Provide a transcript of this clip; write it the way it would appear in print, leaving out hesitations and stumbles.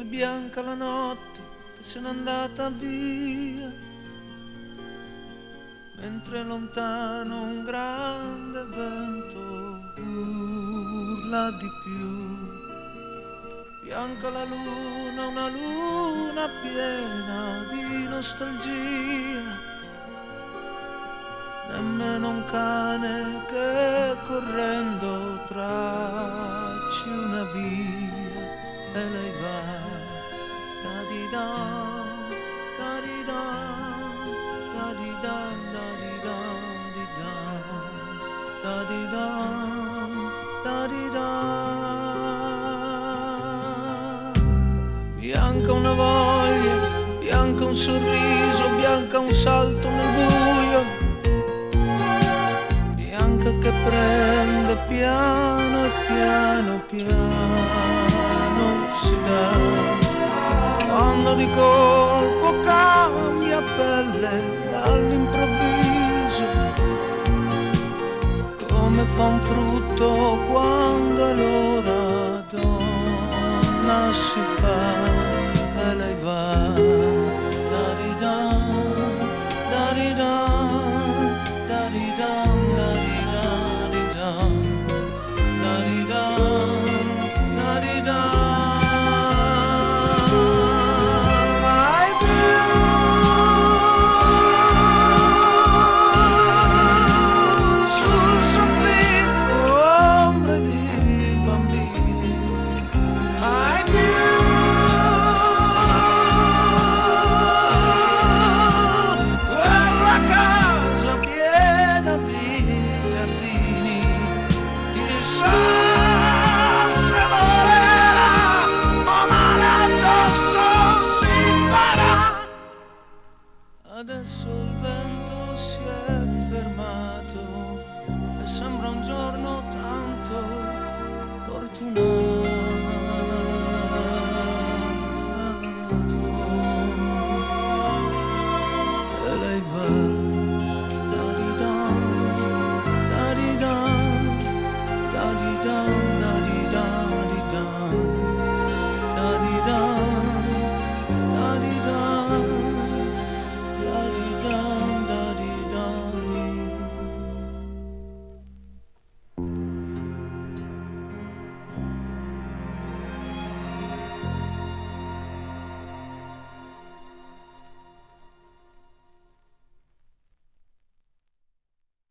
bianca la notte che se n'è andata via, mentre lontano un grande vento urla di più. Bianca la luna, una luna piena di nostalgia, nemmeno un cane che correndo tracci una via e lei va. Da-di-da, da-di-da, da-di-da, da-di-da, da-di-da, da-di-da. Bianca una voglia, bianca un sorriso, bianca un salto nel buio, bianca che prende piano e piano piano si dà, quando di colpo cambia pelle all'improvviso, come fa un frutto quando è l'ora, donna si fa e lei va. Da-di-da, da-di-da, da-di-da, da-di-da, da-di-da, da-di-da. Mai più sul soffitto ombre di bambini, mai più quella casa piena di giardini, chissà se volerà o male addosso si farà. Adesso il vento si è fermato e sembra un giorno